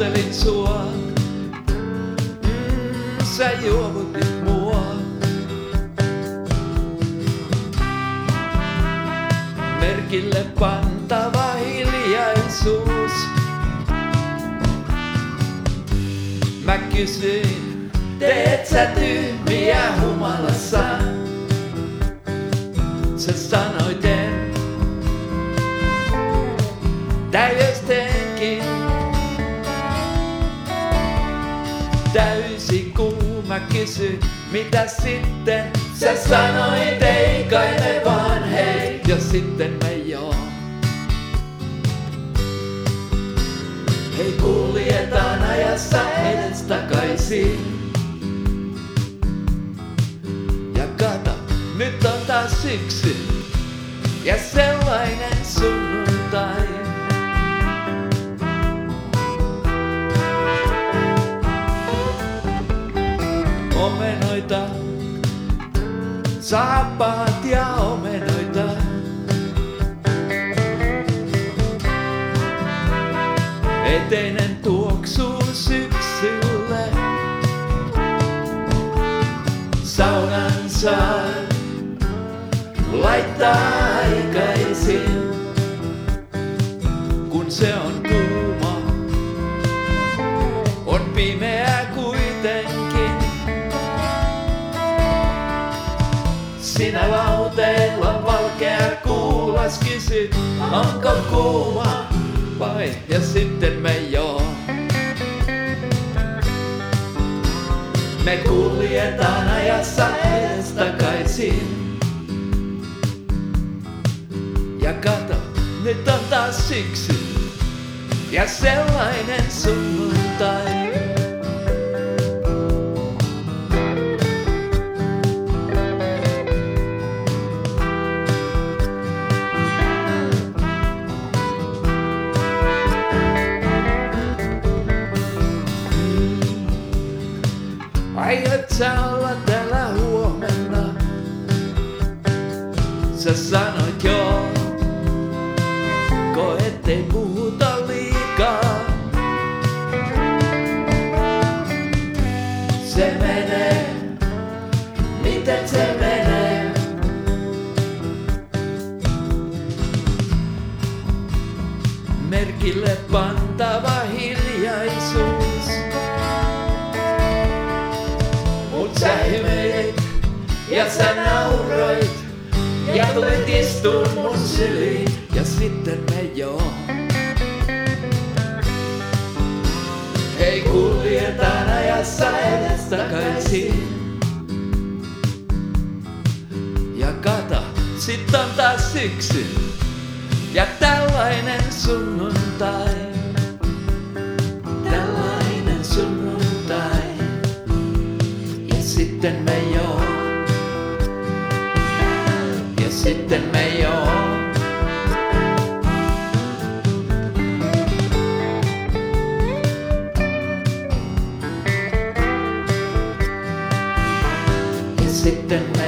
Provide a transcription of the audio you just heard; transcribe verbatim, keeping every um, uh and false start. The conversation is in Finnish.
muistelin sua. Mm, sä juovutit mua. Merkille pantava hiljaisuus. Mä kysyin, teet sä tyhmiä humalassa? Sä sanoit en. Täyöstenkin. Täysi kuuma kysy, mitä sitten? Sä sanoit ei kai me vaan hei, ja sitten me joo. Hei kuljetaan ajassa edes takaisin. Ja kato, nyt on taas syksy ja sellainen sunnuntai. Omenoita, saappaat ja omenoita. Eteinen tuoksuu syksylle. Saunan saa laittaa aikaisin, kun se on kuuma. On pimeä kuitenkin. Sinä lauteella valkea kuulas kysyt, onko kuuma vai? Ja sitten me joo. Me kuljetaan ajassa edes takaisin. Ja kato, nyt on taas syksy ja sellainen sunnuntai. Aiot sä olla täällä huomenna? Sä sanoit joo, ko ettei puhuta liikaa. Se menee, miten se menee? Merkille pantava hiljaisuus. Mut sä hymyilit ja sä nauroit ja tulit istuun mun syliin ja sitten me joo. Hei kuljetaan ajassa edes takaisin. Ja kato, sit on taas syksy ja tällainen sunnuntai. Tällainen sunnuntai. Sitten me joo. Ja sitten me joo. Ja sitten me